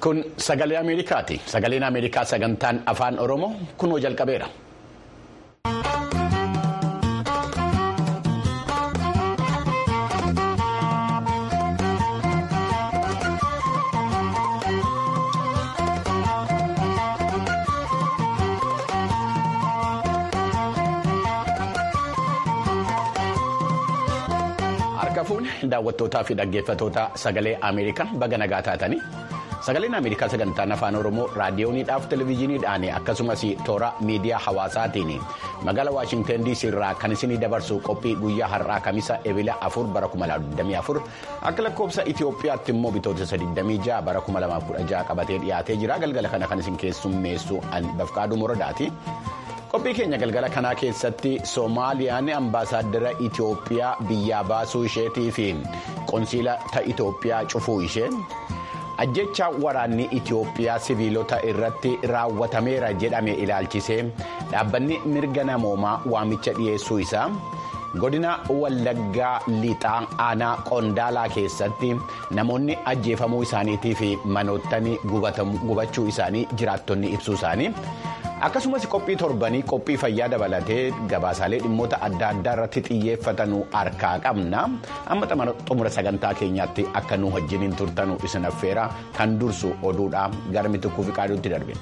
Kun sagalee Ameerikaati. Sagaleen Ameerikaa sagantaan afaan Oromoo kunoo jalqabeera. Harka fuune daawwattootaa fi dhaggeeffattoota sagalee Ameerikaa baga nagaa taatanii. Sagaleen Ameerikaa sagantaan afaan Oromoo raadiyooniidhaaf televezyiiniidhaan akkasumas toora miidiyaa hawaasaatiin magaalaa Waashingtan DC irraa kan isinii dabarsu qophii guyyaa har'aa kamisa ebila 4 bara 2024 akka lakkoofsa Itoophiyaatti immoo bitootessa 26 bara 2016 qabatee dhiyaatee jira. Galgala kana kan isin keessummeessu Bafqaaduu Moradaati. Qophii keenya galgala kanaa keessatti Soomaaliyaan ambaasaaddara Itoophiyaa biyyaa baasuu isheetii fi qonsiila Itoophiyaa cufuu ishee. Ajjecha waraanni Itoophiyaa siviilota irratti raawwatameera jedhame ilaalchisee dhaabbanni mirga namoomaa waamicha dhiyeessuu isaa godina Wallaggaa Lixaa aanaa Qondaalaa keessatti namoonni ajjeefamuu isaaniitii fi manootni gubachuu isaanii jiraattonni ibsuu isaanii akkasumas qophii torbanii qophii fayyaa dabalatee gabaasaalee dhimmoota adda addaa irratti xiyyeeffatanu harkaa qabna. Amma xumura sagantaa keenyaatti akka nu wajjiniin turtanu isin affeera kan dursu oduudha gara Mitikkuu Fiqaaduutti darbe.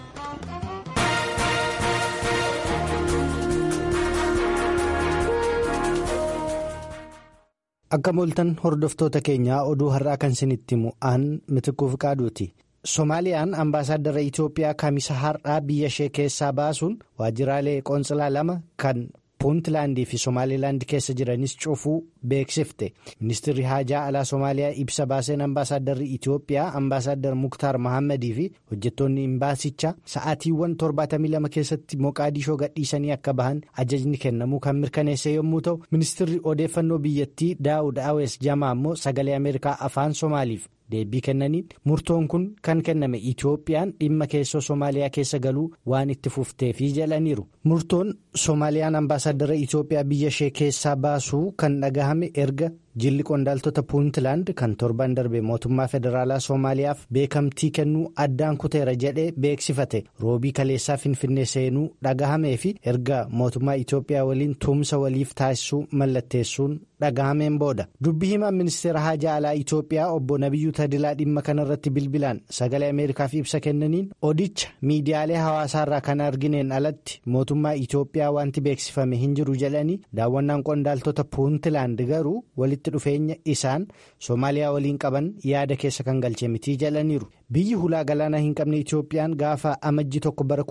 Akka mooltan hordoftoota keenyaa oduu har'aa kan isinitti himu Mitikkuu Fiqaaduuti. Soomaaliyaan ambaasaaddara Itoophiyaa kamisa har'aa biyya ishee keessaa baasuun waajjiraalee qoonsilaa 2 kan Puuntlaandii fi Somaalilaand keessa jiranis cufuu beeksifte. Ministeerri Haajaa Alaa Soomaaliyaa ibsa baaseen ambaasaadarri Itoophiyaa ambaasaaddar Muktaar Mahammadii fi hojjettoonni imbaasichaa sa'aatiiwwan 72 keessatti Moqaadishoo gadhiisanii akka bahan ajajni kennamuu kan mirkaneesse yommuu ta'u, ministeerri odeeffannoo biyyattii Daawud Awees Jamaa immoo sagalee Ameerikaa afaan Soomaaliif deebii kennaniin murtoon kun kan kenname Itoophiyaan dhimma keessoo Soomaaliyaa keessa galuu waan itti fufteefi jedhaniiru. Murtoon Soomaaliyaan ambaasaaddara Itoophiyaa biyya ishee keessaa baasuu kan dhagahame erga jilli qondaaltota Puuntlaand kan torban darbe mootummaa federaalaa Soomaaliyaaf beekamtii kennuu addaan kuteera jedhee beeksifate roobii kaleessaa Finfinnee seenuu dhagahamee fi erga mootummaa Itoophiyaa waliin tumsa waliif taasisuu mallatteessuun dhagahameen booda. Dubbii himaan ministeera Haajaa Alaa Itoophiyaa obbo Nabiyyuu Tadilaa dhimma kanarratti bilbilaan sagalee Ameerikaaf ibsa kennaniin odicha miidiyaalee hawaasaarraa kan argineen alatti mootummaa Itoophiyaa wanti beeksifame hin jiru jedhanii daawwannaan qondaaltota Puuntlaand garuu walitti dhufeenya isaan Soomaaliyaa waliin qaban yaada keessa kan galche mitii jedhaniiru. Biyyi hulaa galaanaa hin qabne Itoophiyaan gaafa amajji 1 bara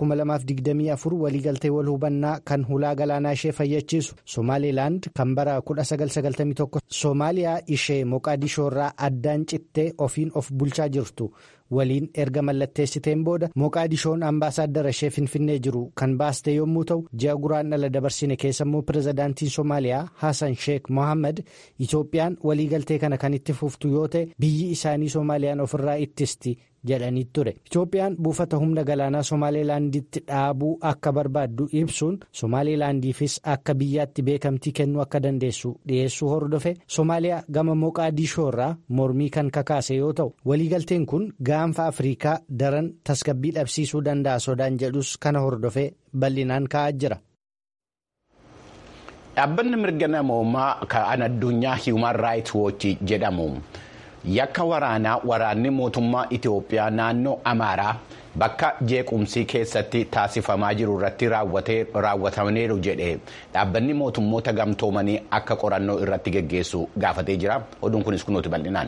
2024 waliigaltee wal hubannaa kan hulaa galaanaa ishee fayyachiisu Somaalilaand kan bara 1991 Soomaaliyaa ishee Moqaadishoorraa addaan cittee ofiin of bulchaa jirtu waliin erga mallatteessiteen booda Moqaadishoon ambaasaaddara ishee Finfinnee jiru kan baaste yommuu ta'u, ji'a Guraandhala dabarsine keessa immoo pirezidaantiin Soomaaliyaa Hassan Sheikh Mohaammed Itoophiyaan waliigaltee kana kan itti fuftu yoo ta'e biyyi isaanii Soomaaliyaan ofirraa ittisti jedhanii ture. Itoophiyaan buufata humna galaanaa Somaalilaanditti dhaabuu akka barbaaddu ibsuun Somaalilaandiifis akka biyyaatti beekamtii kennuu akka dandeessu dhiyeessuu hordofe Soomaaliyaa gama Moqaadishoorraa mormii kan kakaase yoo ta'u, waliigalteen kun gaanfa Afrikaa daran tasgabbii dhabsiisuu danda'a sodaan jedhus kana hordofee bal'inaan ka'aa jira. Dhaabbanni mirga namoomaa kan addunyaa Human Rights Watch jedhamu yakka waraanni mootummaa Itoophiyaa naannoo Amaaraa bakka jeequmsii keessatti taasifamaa jiru irratti raawwatameeru jedhe dhaabbanni mootummoota gamtoomanii akka qorannoo irratti geggeessu gaafatee jira. Oduun kunis kunuuti bal'inaan.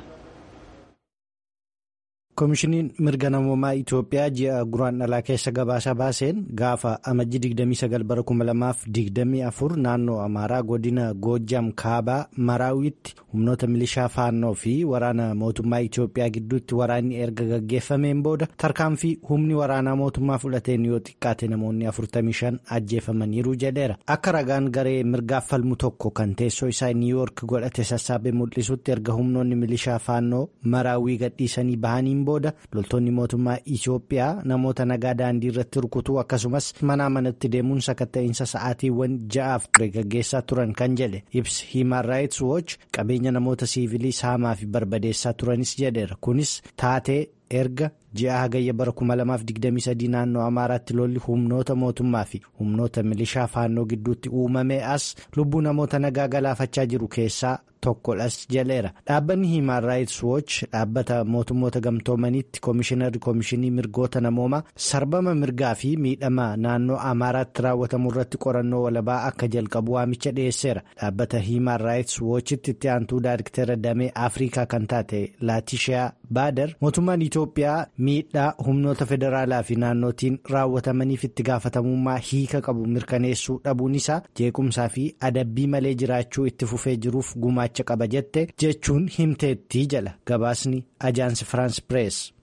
Koomishiniin mirga namoomaa Itoophiyaa ji'a Guraandhalaa keessa gabaasa baaseen gaafa amajji 29 bara 2024 naannoo Amaaraa godina Goojjam Kaabaa Maraawitti humnoota milishaa faannoo fi waraana mootummaa Itoophiyaa gidduutti waraanni erga gaggeeffameen booda tarkaanfii humni waraanaa mootummaa fudhateen yoo xiqqaate namoonni 45 ajjeefamaniiru jedheera. Akka ragaan garee mirgaaf falmu tokko kan teessoo isaa Niiwuyoork godhate sassaabee mul'isutti erga humnoonni milishaa faannoo Maraawii gadhiisanii bahanii booda loltoonni mootummaa Itoophiyaa namoota nagaa daandii irratti rukutuu akkasumas manaa manatti deemuun sakatta'insa sa'aatiiwwan 6 ture gaggeessaa turan kan jedhe ibsi Human Rights Watch qabeenya namoota siivilii saamaa fi barbadeessaa turanis jedheera. Kunis taatee erga ji'a hagayya bara 2023 naannoo Amaaraatti lolli humnoota mootummaa fi humnoota milishaa faannoo gidduutti uumamee as lubbuu namoota nagaa galaafachaa jiru keessaa tokkodhas jedheera. Dhaabbanni Human Rights Watch dhaabbata mootummoota gamtoomaniitti koomishinii mirgoota namoomaa sarbama mirgaa fi miidhama naannoo Amaaraatti raawwatamu irratti qorannoo walabaa akka jalqabu waamicha dhiyeesseera. Dhaabbata Human Rights Watchitti itti aantuu daayirikteera damee Afrikaa kan taate Laatishaa Baadar mootummaan Itoophiyaa miidhaa humnoota federaalaa fi naannootiin raawwatamaniif itti gaafatamummaa hiika qabu mirkaneessuu dhabuun isaa jeequmsaa fi adabbii malee jiraachuu itti fufee jiruuf gumaacha qaba jette jechuun himteetti jala gabaasni ajaansi France Press.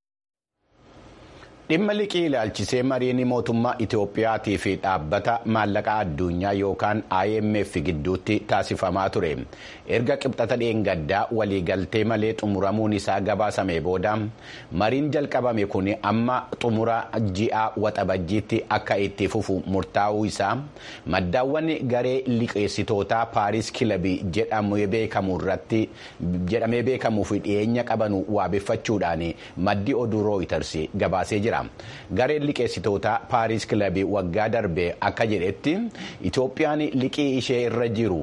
Dhimma liqii ilaalchisee mariin mootummaa Itoophiyaatii fi dhaabbata maallaqaa addunyaa yookaan IMF gidduutti taasifamaa ture. Erga qibxata dheengaddaa waliigaltee malee xumuramuun isaa gabaasame booda mariin jalqabame kun amma xumura ji'a waxabajjiitti akka itti fufu murtaa'uu isaa maddaawwan garee liqeessitootaa Paaris Kilabii jedhamee beekamuuf dhiyeenya qabanu waabeffachuudhaan maddi oduu Reuters gabaasee jira. Gareen liqeessitoota Paaris Kilabii waggaa darbe akka jedhetti Itoophiyaan liqii ishee irra jiru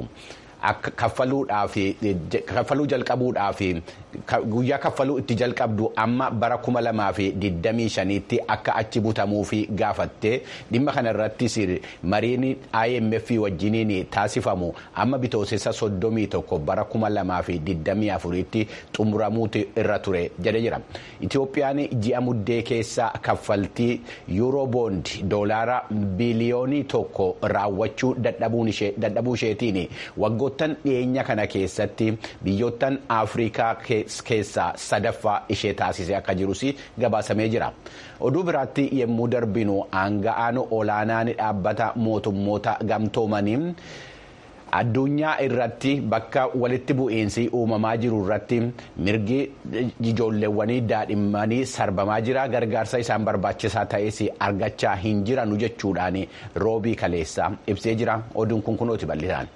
kaffaluu jalqabuudhaaf guyyaa kaffaluu itti jalqabdu amma bara 2025tti akka achi butamuuf gaafatte dhimma kanarrattis mariin IMF wajjiniin taasifamu amma bitootessa 31 bara 2024tti xumuramuutu irra ture jedhe jira. Itoophiyaan ji'a muddee keessa kaffaltii Eurobond doolaara biliyoonii 1 raawwachuu dadhabuu isheetiin waggoottan dhiyeenya kana keessatti biyyoottan Afrikaa keessaa sadaffaa ishee taasisee akka jirus gabaasamee jira. Oduu biraatti yemmuu darbinu aanga'aan olaanaan dhaabbata mootummoota gamtoomanii addunyaa irratti bakka walitti bu'iinsi uumamaa jiru irratti mirgi ijoolleewwanii daa'imanii sarbamaa jira. Gargaarsa isaan barbaachisaa ta'es argachaa hin jiranu jechuudhaan roobii kaleessa ibsee jira. Oduun kun kunooti bal'isaan.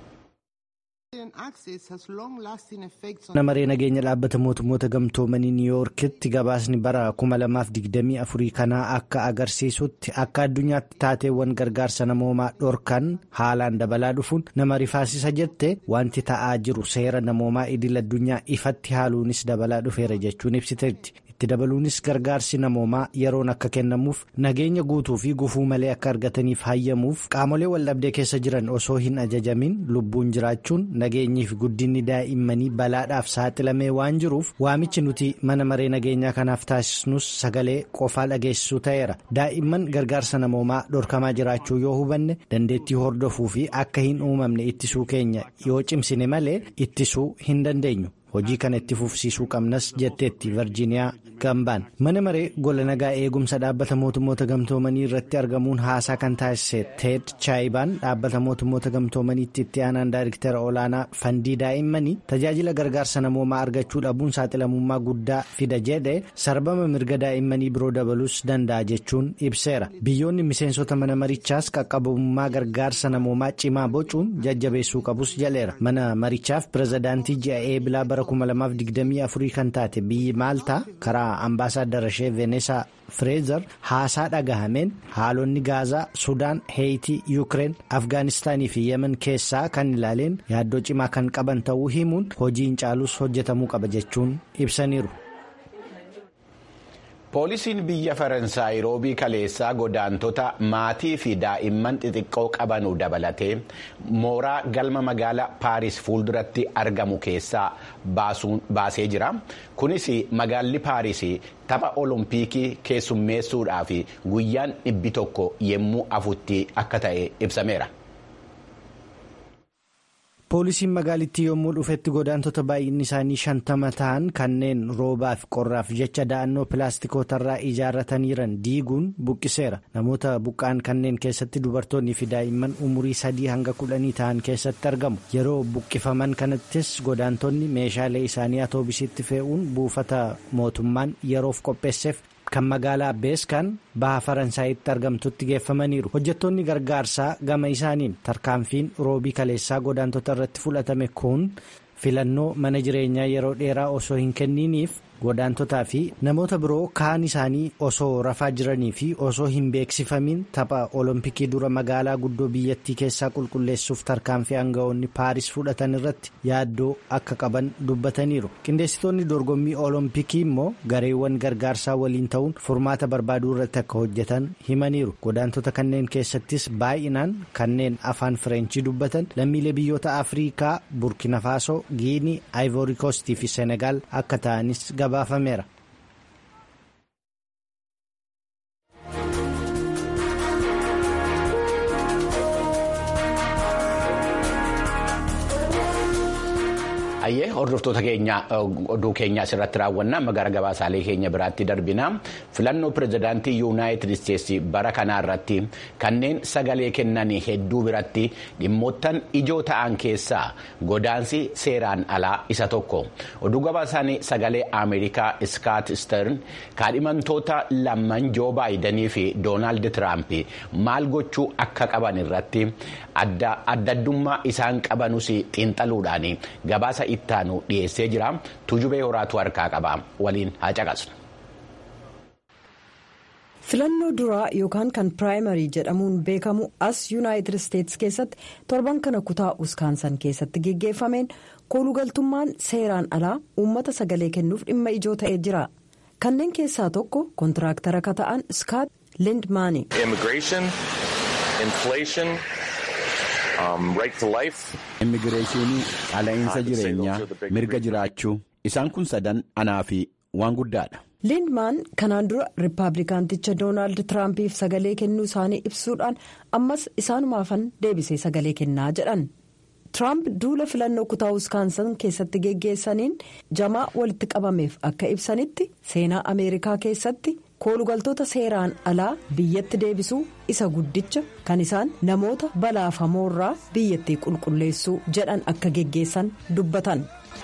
Namaree nageenya dhaabbata mootummoota gamtoomanii niiwuyoorkitti gabaasni bara 2024 kanaa akka agarsiisutti akka addunyaatti taateewwan gargaarsa namoomaa dhorkan haalaan dabalaa dhufuun nama rifaasisa jette wanti ta'aa jiru seera namoomaa idil addunyaa ifatti haaluunis dabalaa dhufeera jechuun ibsiteetti. Itti dabaluunis gargaarsi namoomaa yeroon akka kennamuuf nageenya guutuu fi gufuu malee akka argataniif hayyamuuf qaamolee waldhabdee keessa jiran osoo hin ajajamin lubbuun jiraachuun nageenyii fi guddinni daa'immanii balaadhaaf saaxilamee waan jiruuf waamichi nuti mana maree nageenyaa kanaaf taasisnus sagalee qofaa dhageessisuu ta'eera. Daa'imman gargaarsa namoomaa dhorkamaa jiraachuu yoo hubanne dandeettii hordofuu fi akka hin uumamne ittisuu keenya yoo cimsine malee ittisuu hin dandeenyu. Hojii kana itti fufsiisuu qabnas jetteetti Virgiiniyaa Gambaan. Mana maree gola nagaa eegumsa dhaabbata mootummoota gamtoomanii irratti argamuun haasaa kan taasise Ted Chaayibaan dhaabbata mootummoota gamtoomaniitti itti aanaan daayiriktera olaanaa fandii daa'immanii tajaajila gargaarsa namoomaa argachuu dhabuun saaxilamummaa guddaa fida jedhe sarbama mirga daa'immanii biroo dabaluus danda'a jechuun ibseera. Biyyoonni miseensota mana marichaas qaqqabummaa gargaarsa namoomaa cimaa bocuun jajjabeessuu qabus jedheera. Mana marichaaf pirezidaantii ji'a eebilaa bara 2024 kan taate biyyi Maaltaa karaa ambaasaaddara ishee Veneesaa Fireezer haasaa dhagahameen haalonni Gaazaa, Sudaan, Heeyitii, Yuukireen, Afgaanistaanii fi Yemen keessaa kan ilaaleen yaaddoo cimaa kan qaban ta'uu himuun hojiin caalus hojjetamuu qaba jechuun ibsaniiru. Poolisiin biyya Faransaay roobii kaleessaa godaantota maatii fi daa'imman xixiqqoo qabanu dabalatee mooraa galma magaalaa Paaris fuulduratti argamu keessaa baasee jira. Kunis magaalli Paaris tapha olompikii keessummeessuudhaaf guyyaan 100 yemmuu afutti akka ta'e ibsameera. Poolisiin magaalittii yommuu dhufetti godaantota baay'inni isaanii 50 ta'an kanneen roobaaf qorraaf jecha da'annoo pilaastikootarraa ijaarrataniiran diiguun buqqiseera. Namoota buqqaan kanneen keessatti dubartoonni fi daa'imman umurii 3 hanga 10 ta'an keessatti argamu. Yeroo buqqifaman kanattis godaantonni meeshaalee isaanii atoobisiitti fe'uun buufata mootummaan yeroof qopheesseef kan magaalaa Beeskaan baha Faransaayitti argamtutti geeffamaniiru. Hojjettoonni gargaarsaa gama isaaniin tarkaanfiin roobii kaleessaa godaantota irratti fudhatame kun filannoo mana jireenyaa yeroo dheeraa osoo hin kenniniif godaantotaa fi namoota biroo kaan isaanii osoo rafaa jiranii fi osoo hin beeksifamin tapha olompikii dura magaalaa guddoo biyyattii keessaa qulqulleessuuf tarkaanfii aanga'oonni paaris fudhatan irratti yaaddoo akka qaban dubbataniiru. Qindeessitoonni dorgommii olompikii immoo gareewwan gargaarsaa waliin ta'uun furmaata barbaaduu irratti akka hojjetan himaniiru. Godaantota kanneen keessattis baay'inaan kanneen afaan fireenchii dubbatan lammiilee biyyoota Afrikaa Burkina Faso, Giinii, Ivory Coast fi Senegaal akka ta'anis gabaafameera. Ayyee hordoftoota keenya oduu keenya asirratti raawwannaa magaalaa gabaasaalee keenya biraatti darbina filannoo pirezidaantii yuunaayitid isteetsi bara kanaa irratti kanneen sagalee kennan hedduu biratti dhimmoottan ijoo ta'an keessaa godaansi seeraan alaa isa tokko. Oduu gabaasaan sagalee Ameerikaa Scott Stern kaadhimamtoota lamman Joo Baayidanii fi Doonaald Tiraamp maal gochuu akka qaban irratti addaddummaa isaan qabanus xiinxaluudhaan gabaasa ittaanu dhiyeessee jira. Tujubee horaatu harkaa qaba. Waliin haa caqasnu. Filannoo duraa yookaan kan piraayimarii jedhamuun beekamu as yuunaayitid isteetsi keessatti torban kana kutaa Wiskaansan keessatti geggeeffameen koolugaltummaan seeraan alaa uummata sagalee kennuuf dhimma ijoo ta'ee jira. Kanneen keessaa tokko kontiraaktara akka ta'an Scott Lindmaani. Immigireeshinii, qaala'insa jireenyaa, mirga jiraachuu isaan kun sadan anaa fi waan guddaadha. Lindmaan kanaan dura riippaabilikaanticha Doonaald Tiraampiif sagalee kennuu isaanii ibsuudhaan ammas isaanumaafan deebisee sagalee kennaa jedhan. Tiraamp duula filannoo kutaa Wiskaansan keessatti geggeessaniin jamaa walitti qabameef akka ibsanitti seenaa Ameerikaa keessatti koolugaltoota seeraan alaa biyyatti deebisuu isa guddicha kan isaan namoota balaafamoorraa biyyattii qulqulleessuu jedhan akka geggeessan dubbatan.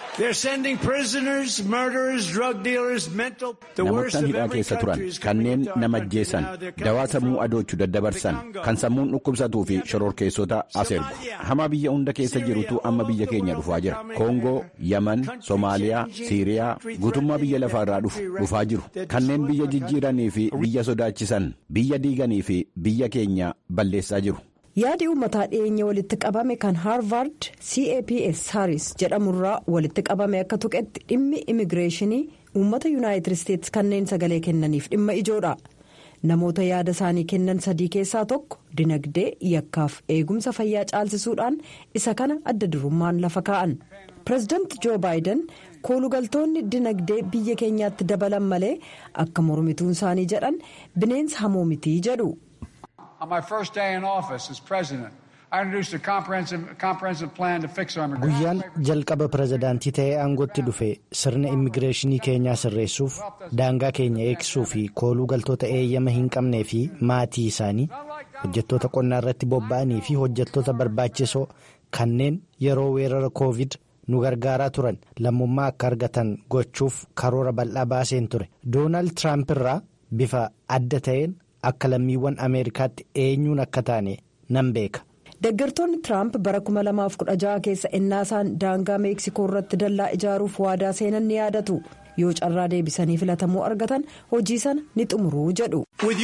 Namoottan hidhaa keessa turan kanneen nama ajjeesan dawaa sammuu adoochuu daddabarsan kan sammuun dhukkubsatuu fi shororkeessota as ergu hamaa biyya hunda keessa jirutu amma biyya keenya dhufaa jira. Koongoo, Yaman, Soomaaliyaa, Siiriyaa guutummaa biyya lafaarraa dhufaa jiru. Kanneen biyya jijjiiranii fi biyya sodaachisan biyya diiganii fi biyya keenya balleessaa jiru. Yaadi uummataa dhiyeenya walitti qabame kan Harvard CAPS Harris jedhamurraa walitti qabame akka tuqetti dhimmi immigireeshinii uummata yuunaayitid isteetsi kanneen sagalee kennaniif dhimma ijoodha. Namoota yaada isaanii kennan sadii keessaa tokko dinagdee yakkaaf eegumsa fayyaa caalchisuudhaan isa kana adda durummaan lafa kaa'an. Pireezidaanti Joo Baayiden koolugaltoonni dinagdee biyya keenyaatti dabalan malee akka mormituun isaanii jedhan bineensa hamoo mitii jedhu. On my first day in office as president, I introduced a comprehensive plan to fix our immigration. Guyyaan jalqaba pirezidaantii ta'ee aangootti dhufe sirna immigireeshinii keenyaa sirreessuuf daangaa keenya eegsisuu fi kooluu galtoota eeyyama hin qabnee fi maatii isaanii hojjettoota qonnaa irratti bobba'anii fi hojjettoota barbaachisoo kanneen yeroo weerara koovid nu gargaaraa turan lammummaa akka argatan gochuuf karoora bal'aa baaseen ture. Doonaald Tiraamp irraa bifa adda ta'een akka lammiiwwan Ameerikaatti eenyuun akka taane nan beeka. Deeggartoonni Tiraamp bara 2016 keessa ennaasaan daangaa Meeksikoo irratti dallaa ijaaruuf waadaa seenan ni yaadatu. Yoo carraa deebisanii filatamuu argatan hojii sana ni xumuruu jedhu.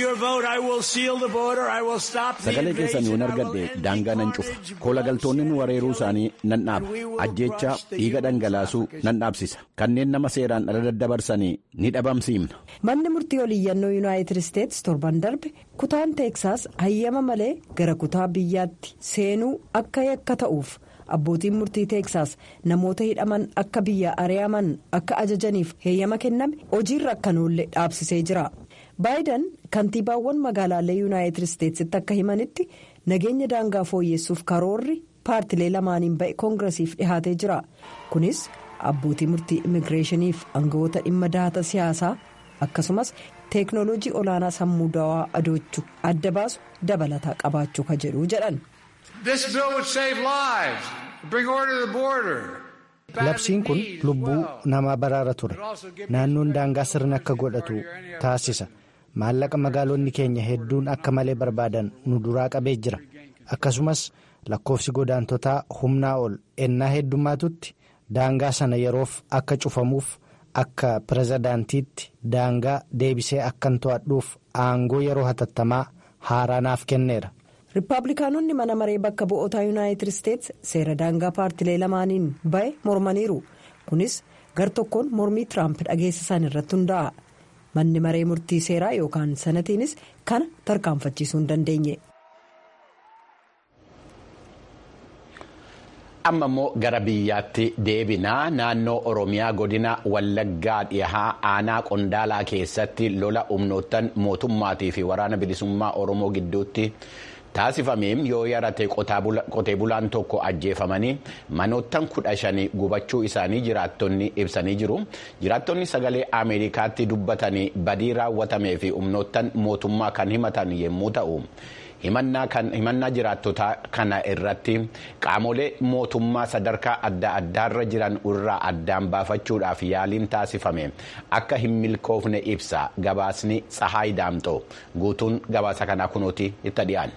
Sagalee keessan yoon argadhe daangaa nan cufa. Koolagaltoonni nu weeraruu isaanii nan dhaaba. Ajjeechaa dhiiga dhangalaasuu nan dhaabsisa. Kanneen nama seeraan ala daddabarsanii ni dhabamsiifna. Manni murtii oliiyyannoo yuunaayitid isteetsi torban darbe kutaan teeksaas hayyama malee gara kutaa biyyaatti seenuu akka yakka ta'uuf. Abbootiin murtii teeksaas namoota hidhaman akka biyya ari'aman akka ajajaniif heeyyama kenname hojiirra akka noollee dhaabsisee jira. Baayiden kantiibaawwan magaalaalee yuunaayitid isteetsitti akka himanitti nageenya daangaa fooyyessuuf karoorri paartilee lamaaniin ba'e koongiresiif dhihaatee jira. Kunis abbootii murtii immigireeshiniif aangawoota dhimma dahata siyaasaa akkasumas teeknooloojii olaanaa sammuu dawaa adoochuu adda baasu dabalataa qabaachuu ka jedhu jedhan. Labsiin kun lubbuu namaa baraara ture. Naannoon daangaa sirna akka godhatu taasisa. Maallaqa magaalonni keenya hedduun akka malee barbaadan nu duraa qabee jira. Akkasumas lakkoofsi godaantotaa humnaa ol ennaa heddummaatutti daangaa sana yeroof akka cufamuuf akka pirezidaantiitti daangaa deebisee akkan to'adhuuf aangoo yeroo hatattamaa haaraanaaf kenneera. Riippaabilikaanonni mana maree bakka bu'ootaa Yuunaayitid Isteets seera daangaa paartilee lamaaniin bahe mormaniiru. Kunis gar tokkoon mormii Tiraamp dhageessisan irratti hundaa'a. Manni maree murtii seeraa yookaan sanatiinis kana tarkaanfachiisuu hin dandeenye. Amma immoo gara biyyaatti deebinaa. Naannoo Oromiyaa godina Wallaggaa dhihaa aanaa Qondaalaa keessatti lola humnoottan mootummaatii fi waraana bilisummaa Oromoo gidduutti taasifameen yoo yarate qotee bulaan tokko ajjeefamanii manoottan 15 gubachuu isaanii jiraattonni ibsanii jiru. Jiraattonni sagalee Ameerikaatti dubbatanii badii raawwatamee fi humnoottan mootummaa kan himatan yommuu ta'u, himannaa jiraattota kana irratti qaamolee mootummaa sadarkaa adda addaarra jiran irraa addaan baafachuudhaaf yaaliin taasifame akka hin milkoofne ibsa. Gabaasni Tsahaay Daamxoo guutuun gabaasa kanaa kunuuti itti dhiyaan.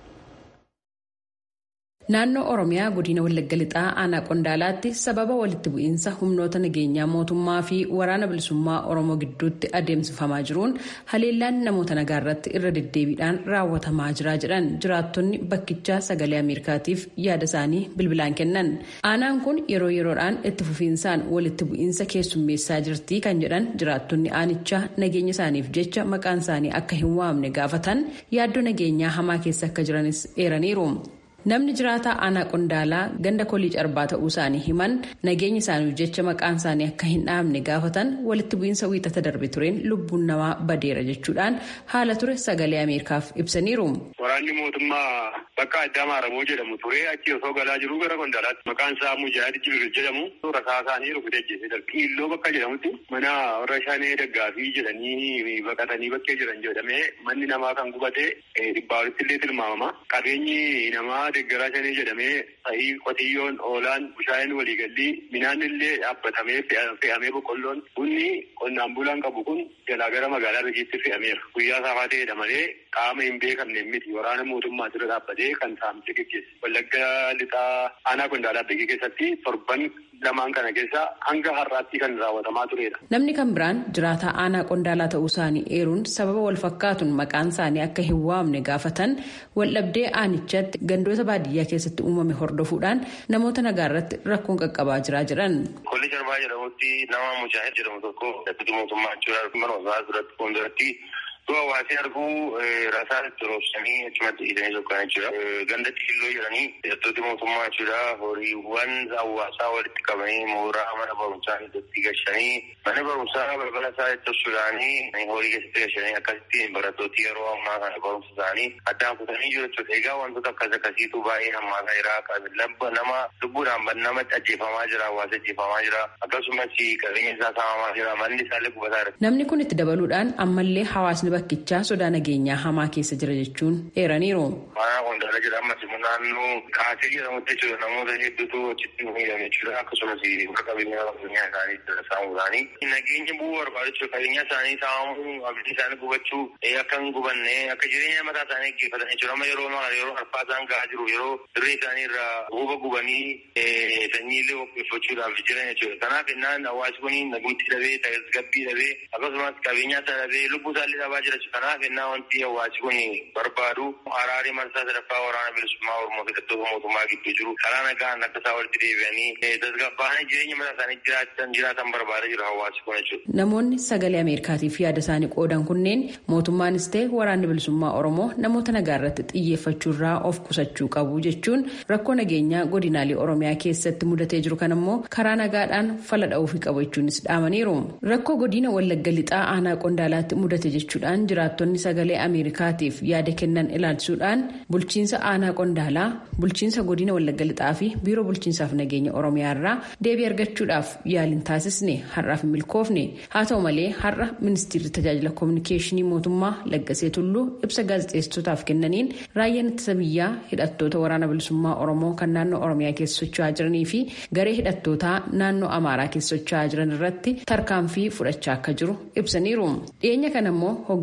Naannoo Oromiyaa godina Wallagga Lixaa aanaa Qondaalaatti sababa walitti bu'iinsa humnoota nageenyaa mootummaa fi waraana bilisummaa Oromoo gidduutti adeemsifamaa jiruun haleellaan namoota nagaa irratti irra deddeebiidhaan raawwatamaa jira jedhan jiraattonni bakkichaa sagalee Ameerikaatiif yaada isaanii bilbilaan kennan. Aanaan kun yeroo yeroodhaan itti fufiinsaan walitti bu'iinsa keessummeessaa jirti kan jedhan jiraattonni aanichaa nageenya isaaniif jecha maqaan isaanii akka hin waamne gaafatan yaaddoo nageenyaa hamaa keessa akka jiranis eeraniiru. Namni jiraataa aanaa Qondaalaa ganda kolii carbaa ta'uu isaanii himan nageenya isaaniif jecha maqaan isaanii akka hin dhaamne gaafatan walitti bu'iinsa wiixata darbe tureen lubbuun namaa badeera jechuudhaan haala ture sagalee Ameerikaaf ibsaniiru. Waraanni mootummaa bakka addaa Maaramoo jedhamu ture achi osoo galaa jiru gara Qondaalaatti maqaan isaa Mujaahid Jibril jedhamu rasaa isaanii rukutee ajjeesee darbe. Kiilloo bakka jedhamutti mana warra Shanee Daggaafii jedhanii baqatanii bakkee jiran jedhamee manni namaa kan gubate dhibbaa walitti illee tilmaamama. Qabeenyi namaa deeggaraa Shanee jedhamee sa'ii qotiyyoon oolaan bushaayeen waliigallii midhaan illee dhaabbatamee fe'amee boqqolloon bunni qonnaan bulaan qabu kun jalaa gara magaalaa Beekiitti fe'ameera. Guyyaa saafaa ta'edha malee qaama hin beekamne miti waraana mootummaa dura dhaabbatee kan saamicha gaggeesse. Wallagga Lixaa aanaa Qondaalaa Beekii keessatti torban lamaan kana keessa hanga har'aatti kan raawwatamaa turedha. Namni kan biraan jiraataa aanaa Qondaalaa ta'uu isaanii eeruun sababa wal fakkaatuun maqaan isaanii akka hin waamne gaafatan waldhabdee aanichatti gandoota baadiyyaa keessatti uumame hordofuudhaan namoota nagaa irratti rakkoon qaqqabaa jira jedhan. Kolii Carbaa jedhamutti nama Mujaahid jedhamu tokko dhaabbata mootummaa jechuudha mana osaa duratti fuulduratti hawaasni arguu rasaa itti roobsanii achumatti hidhanii tokko jechuudha. Gandatti Kiilloo jedhanii hidhattooti mootummaa jechuudha. Horiiwwan hawaasaa walitti qabanii mooraa mana barumsaa keessatti gashanii mana barumsaa balbala isaa itti obsuudhaanii horii keessatti gashanii akkasitti barattooti yeroo ammaa kana barumsa isaanii addaan kutanii jiru jechuudha. Egaa wantoota akkasiitu baay'ee hammaataa jira. Nama lubbuudhaan nama ajjeefamaa jira, hawaasa ajjeefamaa jira. Akkasumas qabeenya isaa saamamaa jira. Manni isaallee gubataa jira. Namni kun itti dabaluudhaan ammallee hawaasni bakkichaa sodaa nageenyaa hamaa keessa jira jechuun eeraniiru. Aanaa Qondaalaa jedhama naannoo Kaasee jedhamutti jechuudha. Namoota hedduutu achitti miidhame jechuudha. Akkasumas qabeenya isaanii saamuudhaanii nageenya bu'uu barbaadu jechuudha. Qabeenya isaanii saamuu, abiddi isaanii gubachuu akka hin gubanne akka jireenya mataa isaanii eeggeeffatan jechuudha. Amma yeroo harfaa isaan gahaa jiru yeroo dirree isaanii irraa huuba gubanii sanyiilee qopheeffachuudhaaf jiran jechuudha. Kanaaf innaan hawaasi kun nagumti dhabee tasgabbii dhabee akkasumas qabeenya isaa dhabee lubbuu isaallee dhabaa jira. Kanaaf innaa wanti hawaasi kun barbaadu araarri marsaa sadaffaa waraana bilisummaa Oromoo hidhattoota mootummaa gidduu jiru karaa nagaan akka isaa walitti deebi'anii tasgabbaa'anii jireenya mataa isaanii jiraatan barbaadaa jira hawaasi kun jechuudha. Namoonni sagalee Ameerikaatiif yaada isaanii qoodan kunneen mootummaanis ta'e waraanni bilisummaa Oromoo namoota nagaa irratti xiyyeeffachuurraa of qusachuu qabu jechuun rakkoo nageenyaa godinaalee Oromiyaa keessatti mudatee jiru kan immoo karaa nagaadhaan fala dha'uufii qabu jechuunis dhaamaniiru. Rakkoo godina Wallagga Lixaa aanaa Qondaalaatti mudate jechuudhaan jiraattonni sagalee Ameerikaatiif yaada kennan ilaalchisuudhaan bulchiinsa aanaa Qondaalaa, bulchiinsa godina Wallagga Lixaa fi biiroo bulchiinsaaf nageenya Oromiyaa irraa deebii argachuudhaaf yaaliin taasisne har'aaf hin milkoofne. Haa ta'u malee har'a ministeerri tajaajila koominikeeshinii mootummaa Laggasee Tulluu ibsa gaazexeessitootaaf kennaniin raayyaan ittisa biyyaa hidhattoota waraana bilisummaa Oromoo kan naannoo Oromiyaa keessa socho'aa jiranii fi garee hidhattootaa naannoo Amaaraa keessa socho'aa jiran irratti tarkaanfii fudhachaa akka jiru ibsaniiru. Dhiyeenya kana immoo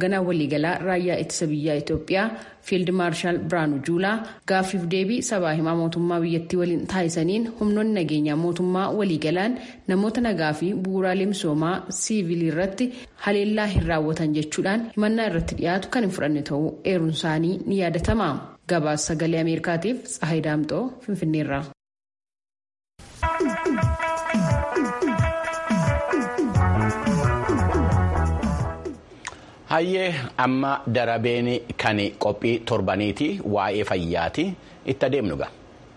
hoogganaa waliigalaa raayyaa ittisa biyyaa Itoophiyaa Fiild Maarshaal Biraanuu Juulaa gaaffiif deebii sabaa himaa mootummaa biyyattii waliin taasisaniin humnoonni nageenyaa mootummaa waliigalaan namoota nagaa fi bu'uuraalee misoomaa siivilii irratti haleellaa hin raawwatan jechuudhaan himannaa irratti dhiyaatu kan hin fudhanne ta'uu eeruun isaanii ni yaadatama. Gabaasa sagalee Ameerikaatiif Tsahaay Daamxoo Finfinneerraa. Hayyee amma darabeen kan qophii torbaniiti waa'ee fayyaati itti adeemnu ga'a.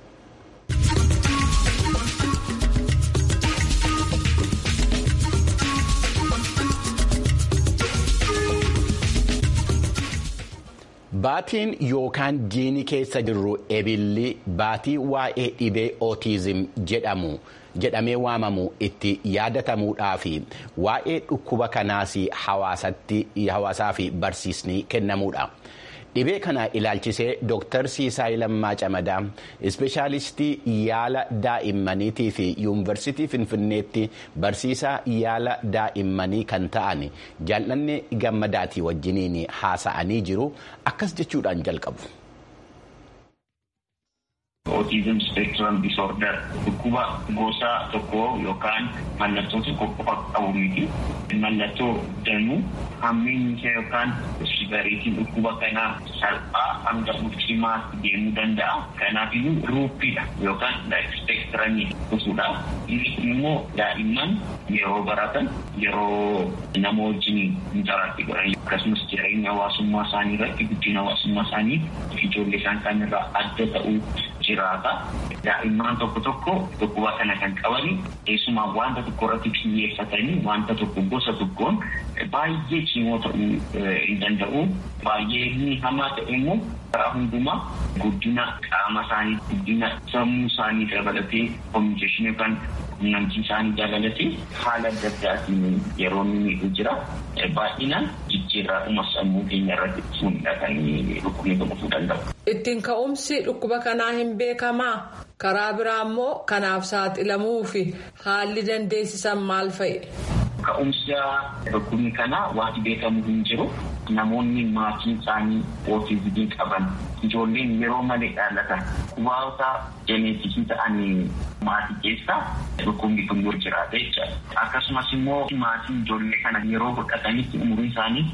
Baatiin yookaan jiini keessa jirru ebilli baatii waa'ee dhibee ootizim jedhamee waamamu itti yaadatamuudhaa fi waa'ee dhukkuba kanaas hawaasaa fi barsiisni kennamuudha. Dhibee kana ilaalchisee Dr. Siisaay Lammaa Camadaa ispeeshaalistii yaala daa'immaniitii fi yuunivarsiitii Finfinneetti barsiisaa yaala daa'immanii kan ta'an Jaallanne Gammadaatii wajjiniin haasa'anii jiru. Akkas jechuudhaan jalqabu. Autism spectrum disorder dhukkuba gosa tokko yookaan mallattoo tokko qofa qabu miti. Mallattoo danuu hammeenyi isaa yookaan severitiin dhukkuba kanaa salphaa hanga ultimaa deemuu danda'a. Kanaafiyyuu ruuppiidha yookaan spectrumii gosuudha. Inni immoo daa'imman yeroo baratan yeroo nama wajjin interaaktii godhan akkasumas jireenya hawaasummaa isaanii irratti guddina hawaasummaa isaanii ijoollee isaan kaanirraa adda ta'uu jiraata. Daa'imman tokko dhukkuba kana kan qabani keessumaa wanta tokko irratti xiyyeeffatanii wanta tokko gosa tokkoon baay'ee cimoo ta'uu hin danda'u. Baay'ee inni hamaa ta'e immoo karaa hundumaa guddina qaama isaanii guddina sammuu isaanii dabalatee kominikeeshinii yookaan quunnamtii isaanii dabalatee haala adda addaatiin yeroo inni jira. Baay'inaan jijjiirraa sammuu keenya irratti fuudhaa kan dhukkubni dhufuu danda'u. Ittiin ka'umsi dhukkuba kanaa hin beekamaa? Karaa biraa immoo kanaaf saaxilamuu fi haalli dandeessisan maal fa'i? Ka'umsa dhukkubni kanaa waan beekamu hin jiru. Namoonni maatiin isaanii ootizimii qaban ijoolleen yeroo malee dhalatan kubaawota jeeneetikii ta'anii maatii keessaa dhukkubni kun jiraata jechuudha. Akkasumas immoo maatiin ijoollee kana yeroo godhatanitti umuriin isaanii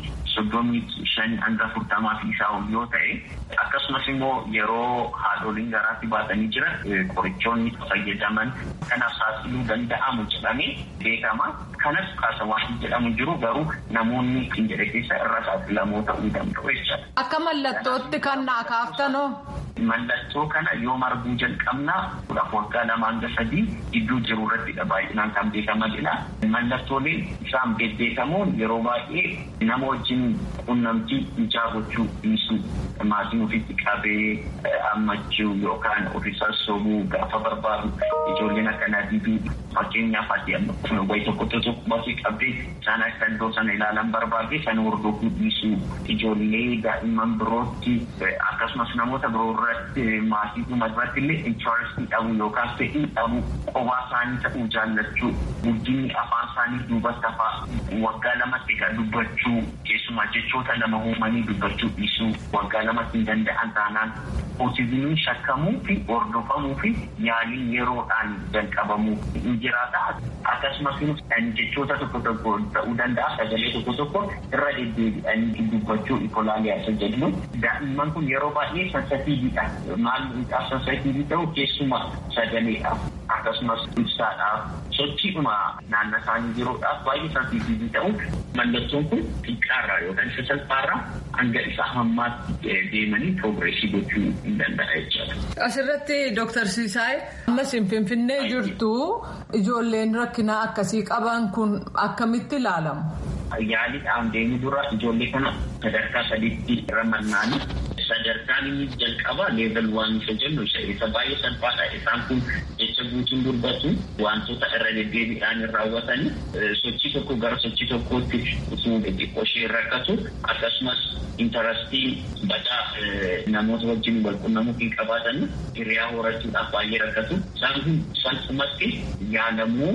35 hanga 40 fi isaa yoo ta'e akkasumas immoo yeroo haadholiin garaatti baatanii jiran qorichoonni fayyadaman kanaaf saaxiluu danda'amu jedhamee beekama. Kanas kaasa waan jedhamu jiru garuu namoonni jedhe keessa irra saaxilamoo ta'uu danda'u jechuudha. Akka mallattootti kan naa kaaftanoo? Mallattoo kana yoo arguu jalqabnaa waggaa 2 hanga 3 gidduu jiru irrattidha baay'inaan kan beekamanidha. Mallattooleen isaan beekamoon yeroo baay'ee nama wajjin quunnamtii ijaa gochuu dhiisuu maatiin ofitti qabee ammachuu yookaan ofii sassoobuu gaafa barbaadu ijoolleen akkanaa diduu fakkeenyaaf ati wayi tokko baasii qabdee isaan akka iddoo sana ilaalan barbaade sana hordofuu dhiisuu ijoollee daa'imman birootti akkasumas namoota biroo irratti maatii dhuma irratti illee intarastii dhabuu yookaan fedhii dhabuu qophaa isaanii ta'uu jaallachuu guddinni afaan isaanii duubatti hafaa waggaa 2 egaa dubbachuu keessumaa jechoota 2 uumanii dubbachuu dhiisuu waggaa 2 hin danda'an taanaan ootizimiin shakkamuu fi hordofamuu fi yaaliin yeroodhaan jalqabamuu hin jiraata. Akkasumas jechoota tokko ta'uu danda'a sagalee tokko irra deddeebi'anii dubbachuu ikolaaliyaa isa jedhamu. Daa'imman kun yeroo baay'ee sensitiiviidha. Maal sensitiivii ta'u keessumaa sagaleedhaaf akkasumas ibsaadhaaf sochiidhuma naannoo isaanii jiruudhaaf baay'ee sensitiivii ta'u. Mallattoon kun xiqqaarraa yookaan isa salphaarraa hanga isa hammaatti deemanii progresii gochuu hin danda'a jechuudha. Asirratti Dr. Siisaay ammas Finfinnee jirtu ijoolleen rakkinaa akkasii qaban kun akkamitti ilaalamu? Yaaliidhaan deemuu dura ijoollee kana sadarkaa 3tti ramannaan sadarkaan inni jalqaba level 1 isa jennu isa baay'ee salphaadha. Isaan kun jecha guutuun dubbatu wantoota irra deddeebiidhaan raawwatanii sochii tokko gara sochii tokkootti osoo xixiqqoo ishee rakkatu akkasumas intarastii badaa namoota wajjin wal quunnamuu hin qabaatan hiriyaa horachuudhaaf baay'ee rakkatu. Isaan kun salphumatti yaalamuu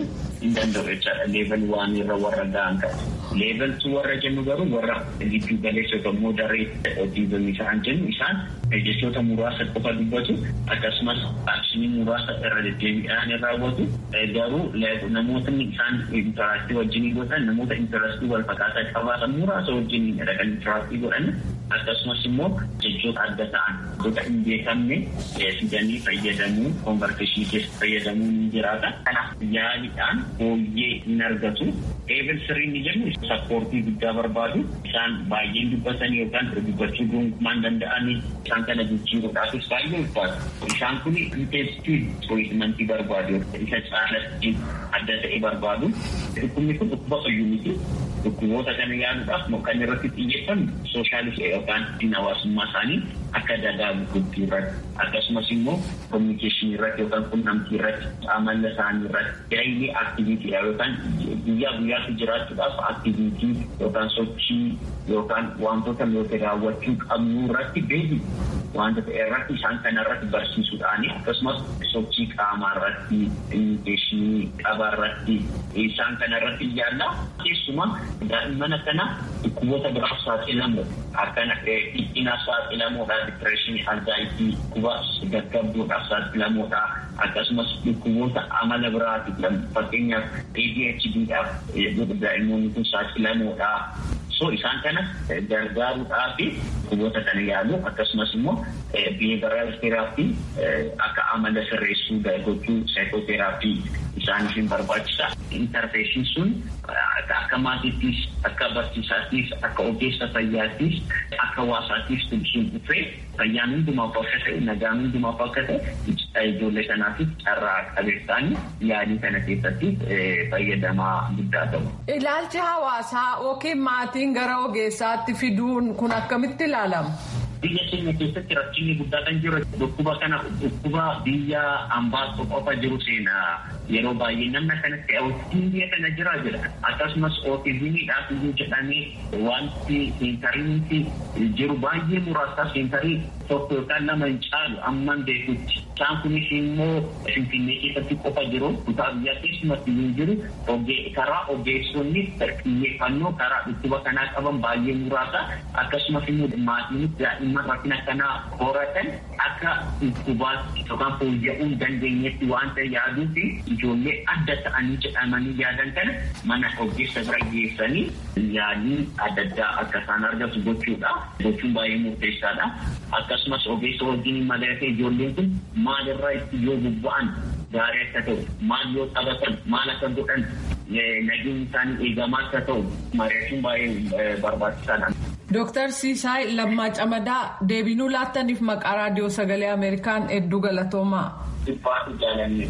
hin danda'u jechaadha. Level 1 irra warra ga'an kan. Level 2 warra jennu garuu warra giddu galeessota moderate autism isaan jennu isaan jechoota muraasa qofa dubbatu akkasumas akshinii muraasa irra deddeebi'anii raawwatu garuu namootni isaan interaaktii wajjin godhan namoota intarastii wal fakkaataa qabaatan muraasa wajjin kan interaaktii godhan akkasumas immoo jechoota adda ta'an gosa hin beekamne fidanii fayyadamuu konvarteeshinii keessa fayyadamuu ni jiraata. Kanaaf yaaliidhaan fooyyee hin argatu. Level 3 ni jennu sappoortii guddaa barbaadu isaan baay'een dubbatanii yookaan dubbachuu gonkumaan danda'anii isaan kana jijjiiruudhaafis baay'ee ulfaatu. Isaan kun intensive treatmentii barbaadu isa caalatti adda ta'e barbaadu. Dhukkubni kun dhukkuba fayyuu miti. Dhukkuboota kana yaaluudhaaf kan irratti xiyyeeffannu sooshaalistii yookaan hawaasummaa isaanii akka dagaagu guddii irratti akkasumas immoo kominikeeshinii irratti yookaan quunnamtii irratti amala isaanii irratti daily activity yookaan guyyaa guyyaatti jiraachuudhaaf activity yookaan sochii yookaan wantoota nuti raawwachuu qabnu irratti beeku wantoota irratti isaan kana irratti barsiisuudhaani akkasumas sochii qaamaa irratti kominikeeshinii qabaa irratti isaan kana irratti yaalla keessumaa daa'imman akkana dhukkuboota biraaf saaxilamu akkana dhiphina saaxilamuudha dipireeshinii anzaayitii dhukkuba gaggabduudhaaf saaxilamuudha akkasumas dhukkuboota amala biraati fakkeenyaaf ADHD'dhaaf daa'immoonni kun saaxilamuudha. So isaan kana gargaaruudhaaf dhukkuboota kana yaalu akkasumas immoo behavioral therapy akka amala sirreessuu gochuu psychotherapy isaaniif barbaachisa. Intervention sun akka maatiittis akka barsiisaattis akka ogeessa fayyaattis akka hawaasaattis sun dhufee fayyaan hundumaaf akka ta'e nagaan hundumaaf akka ta'e ijoollee kanaatiif carraa qabeessaan yaalii kana keessatti fayyadamaa guddaa ta'u. Ilaalchi hawaasaa yookiin maatiin gara ogeessaatti fiduun kun akkamitti ilaalama? Biyya keenya keessatti rakkinni guddaa kan jiru dhukkuba kana dhukkuba biyya ambaa qofa jiru seenaa yeroo baay'ee namni kanatti autistiin biyya kana jira jedha akkasumas autismiidhaaf iyyuu jedhamee wanti seentariinti jiru baay'ee muraasa seentarii tokko yookaan lama hin caalu amman beekutti isaan kunis immoo finfinnee keessatti qofa jiru kutaa biyyaa keessumatti hin jiru karaa ogeessonni xiyyeeffannoo karaa dhukkuba kanaa qaban baay'ee muraasa akkasumas immoo maatiin daa'imman rakkina kanaa horatan akka dhukkubaatti yookaan fooyya'uu dandeenyetti waanta yaaduu fi ijoollee adda ta'anii jedhamanii yaadan kana mana ogeessa bira geessanii yaalii adda addaa akka isaan argatu gochuun baay'ee murteessaadha. Akkasumas ogeessa wajjin mari'atee ijoolleen kun maalirraa itti yoo bobba'an gaarii akka ta'u maal yoo taphatan maal akka godhan nageenyi isaanii eegamaa akka ta'u mari'achuun baay'ee barbaachisaadha. Dooktar Siisaay Lammaa Camadaa deebinuu laattaniif maqaa raadiyoo sagalee Ameerikaan hedduu galatoomaa. Dhibbaatu jaalanne.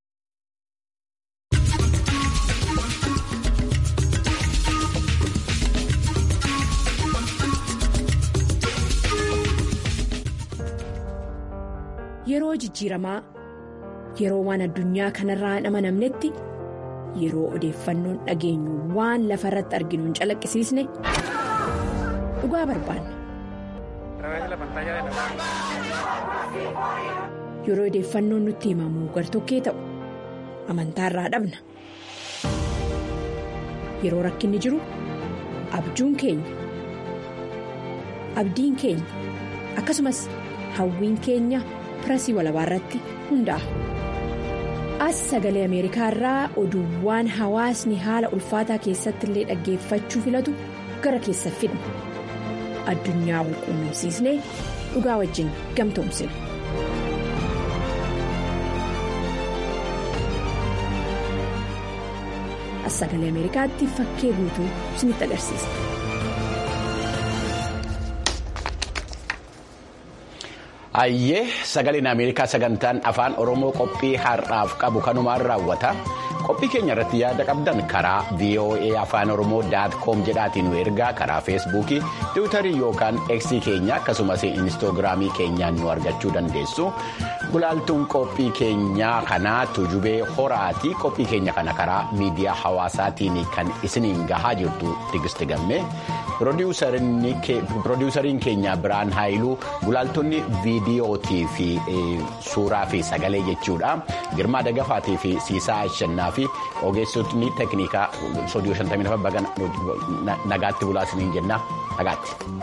Yeroo jijjiiramaa yeroo waan addunyaa kanarraa hin amanamnetti yeroo odeeffannoon dhageenyu waan lafa irratti arginu hin calaqqisiisne dhugaa barbaanna. Yeroo odeeffannoon nutti himamu gartokkee ta'u amantaarraa dhabna. Yeroo rakkinni jiru abjuun keenya abdiin keenya akkasumas hawwiin keenya. Pirasii walabaa irratti hundaa'a. As sagalee Ameerikaa irraa oduuwwan hawaasni haala ulfaataa keessatti illee dhaggeeffachuu filatu gara keessa fidna. Addunyaa wal quunnamsiisnee dhugaa wajjin gamtoomsina. As sagalee Ameerikaatti fakkee guutuu isinitti agarsiisa. Ayyee sagaleen Ameerikaa sagantaan afaan Oromoo qophii har'aaf qabu kanumaan raawwata. Qophii keenya irratti yaada qabdan karaa VOA afaan Oromoo.com jedhaatiin nu ergaa karaa feesbuukii, tiwiitarii yookaan X keenya akkasumas inistoogiraamii keenyaan nu argachuu dandeessu. Gulaaltuun qophii keenyaa kanaa Tujubee Horaati. Qophii keenya kana karaa miidiyaa hawaasaatiin kan isiniin gahaa jirtu Tigisti Gammee. Piroodyuusariin keenya Biraan Haayiluu gulaaltonni viidiyootii fi suuraa fi sagalee jechuudha. Girmaa Dagafaatii fi Siisaa Ashannaa fi ogeessotni teeknikaa Soodiyoo 57 nagaatti bulaasiniin jenna. Nagaatti.